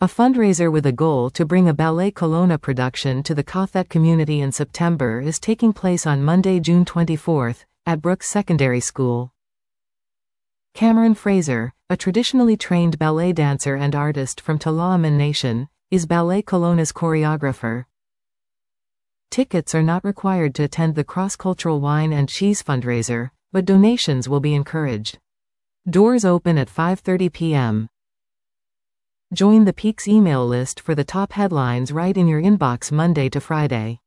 A fundraiser with a goal to bring a Ballet Colonna production to the Cothet community in September is taking place on Monday, June 24, at Brooks Secondary School. Cameron Fraser, a traditionally trained ballet dancer and artist from Tla'amin Nation, is Ballet Colonna's choreographer. Tickets are not required to attend the cross-cultural wine and cheese fundraiser, but donations will be encouraged. Doors open at 5:30 p.m. Join the Peaks email list for the top headlines right in your inbox Monday to Friday.